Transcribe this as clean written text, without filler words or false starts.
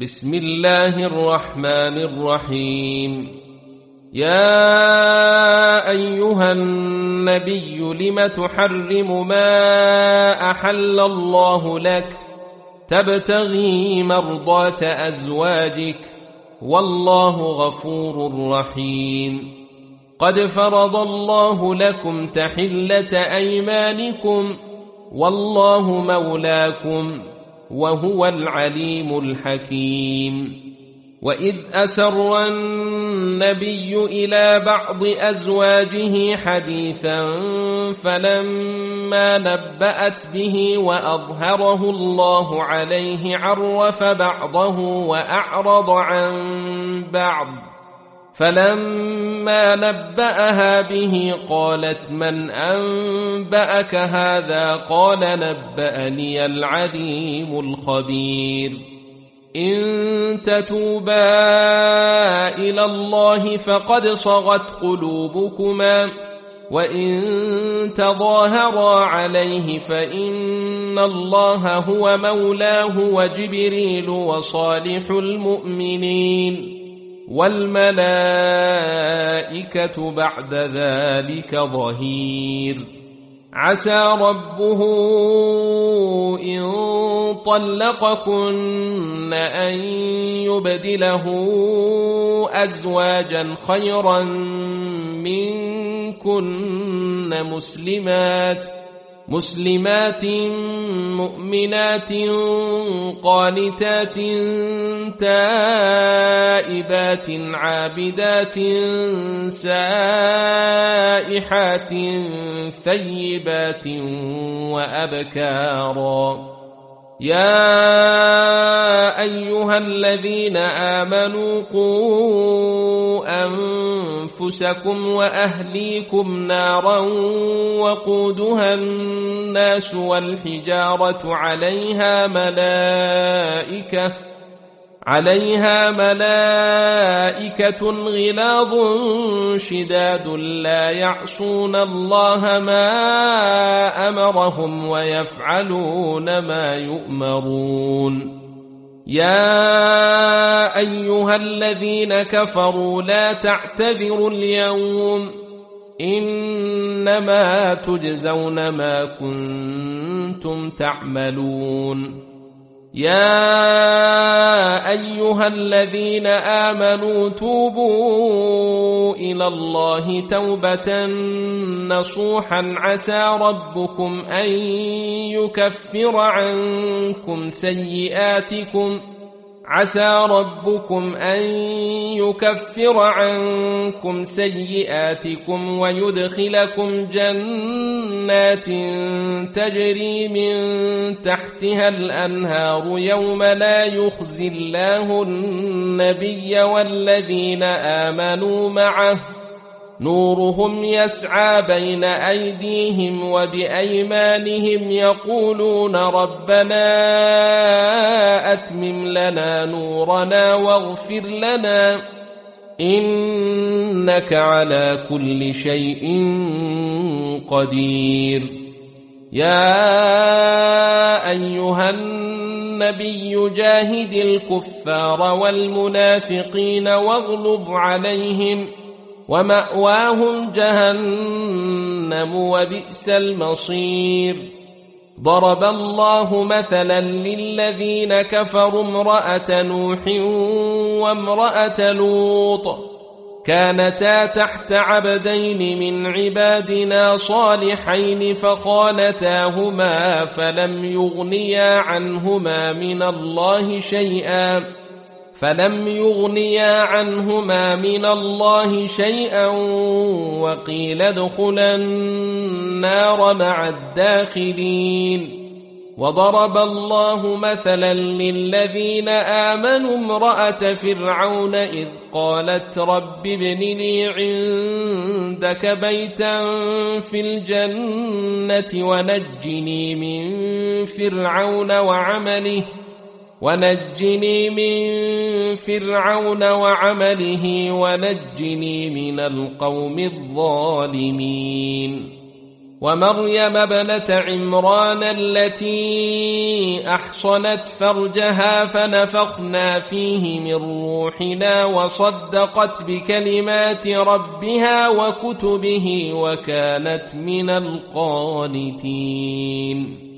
بسم الله الرحمن الرحيم. يا أيها النبي لم تحرم ما أحل الله لك تبتغي مرضات أزواجك والله غفور رحيم. قد فرض الله لكم تحلة أيمانكم والله مولاكم وهو العليم الحكيم. وإذ أسر النبي إلى بعض أزواجه حديثا فلما نبأت به وأظهره الله عليه عرف بعضه وأعرض عن بعض، فلما نبأها به قالت من أنبأك هذا؟ قال نبأني العليم الخبير. إن تتوبا إلى الله فقد صغت قلوبكما وإن تظاهرا عليه فإن الله هو مولاه وجبريل وصالح المؤمنين والملائكة بعد ذلك ظهير. عسى ربه إن طلقكن أن يبدله أزواجا خيرا منكن مسلمات مؤمنات قانتات تائبات عابدات سائحات ثيبات وأبكارا. يا أيها الذين آمنوا قوا أنفسكم وأهليكم نارا وقودها الناس والحجارة عليها ملائكة غلاظ شداد لا يعصون الله ما أمرهم ويفعلون ما يؤمرون. يا أيها الذين كفروا لا تعتذروا اليوم إنما تجزون ما كنتم تعملون. يا أيها الذين آمنوا توبوا إلى الله توبة نصوحا عسى ربكم أن يكفر عنكم سيئاتكم ويدخلكم جنات تجري من تحتها الأنهار يوم لا يخزي الله النبي والذين آمنوا معه نورهم يسعى بين أيديهم وبأيمانهم يقولون ربنا أتمم لنا نورنا واغفر لنا إنك على كل شيء قدير. يا أيها النبي جاهد الكفار والمنافقين واغلظ عليهم ومأواهم جهنم وبئس المصير. ضرب الله مثلا للذين كفروا امرأة نوح وامرأة لوط كانتا تحت عبدين من عبادنا صالحين فخانتاهما فلم يغنيا عنهما من الله شيئا وقيل ادخلا النار مع الداخلين. وضرب الله مثلا للذين آمنوا امرأة فرعون إذ قالت رب ابن لي عندك بيتا في الجنة ونجني من فرعون وعمله ونجني من القوم الظالمين. ومريم ابنة عمران التي أحصنت فرجها فنفخنا فيه من روحنا وصدقت بكلمات ربها وكتبه وكانت من القانتين